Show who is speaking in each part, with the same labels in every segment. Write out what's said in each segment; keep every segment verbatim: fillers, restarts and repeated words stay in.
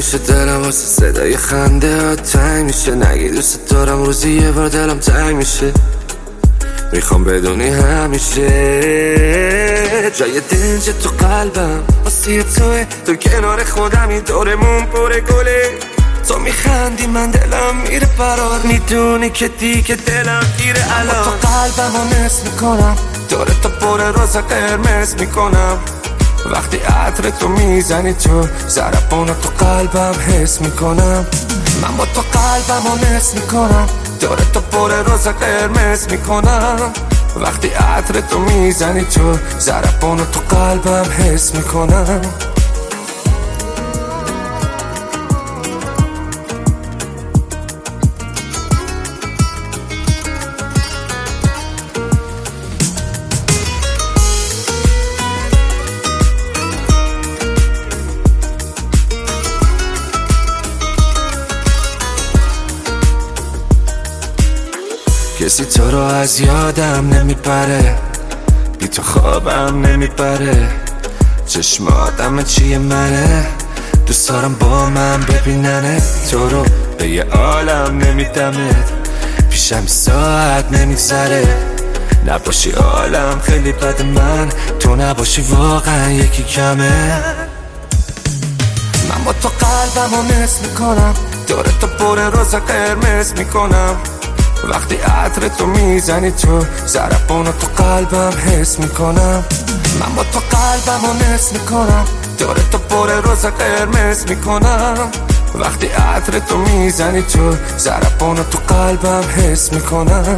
Speaker 1: میشه دلم واسه صدای خنده ها تنگ میشه. نگی دوست دارم روزی یه بار دلم تنگ میشه. میخوام بدونی همیشه جای دنج تو قلبم واسه توه. تو کنار خودمی دورمون پر گله. تو میخندی من دلم میره فرار. میدونی که دیگه دلم گیره الان. تو قلبم رو نصف میکنم داره تا پر روز قرمز میکنم. وقتی عطر تو میزنی تو ضربانو تو قلبم حس میکنم. من با تو قلبم رو نصف میکنم داره تا پر روز قرمز میکنم. وقتی عطر تو میزنی تو ضربانو تو قلبم حس میکنم. کسی تو رو از یادم نمیپره. بی تو خوابم نمیپره. چشماتم چیه منه. دوست دارم با من ببیننه. تو رو به یه عالم نمیدمت. پیشم ساعت نمیگذره. نباشی عالم خیلی بد من. تو نباشی واقعا یکی کمه. من با تو قلبم رو نصف میکنم داره تا پر روز قرمز میکنم. وقتی عطر تو میزنی تو ضربانو تو قلبم حس میکنم. من با تو قلبم رو نصف میکنم داره تا پر روز قرمز میکنم. وقتی عطر تو میزنی تو ضربانو تو قلبم حس میکنم.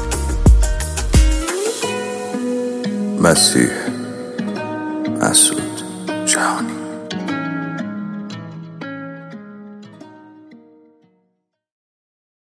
Speaker 2: مسیح مسعود